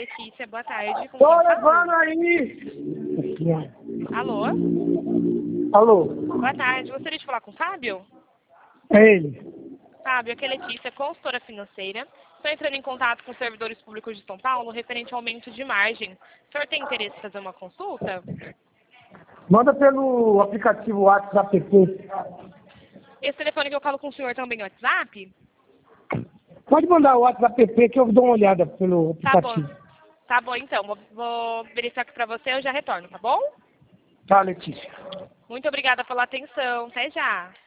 Letícia, boa tarde. Com Tô quem falo? levando aí! Alô? Alô? Boa tarde. Gostaria de falar com o Fábio? É ele. Fábio, aqui é Letícia, consultora financeira. Estou entrando em contato com os servidores públicos de São Paulo referente ao aumento de margem. O senhor tem interesse em fazer uma consulta? Manda pelo aplicativo WhatsApp. Esse telefone que eu falo com o senhor também é WhatsApp? Pode mandar o WhatsApp que eu dou uma olhada pelo Tá bom. aplicativo. Tá bom, então. Vou verificar aqui pra você e eu já retorno, tá bom? Tá, Letícia. Muito obrigada pela atenção. Até já.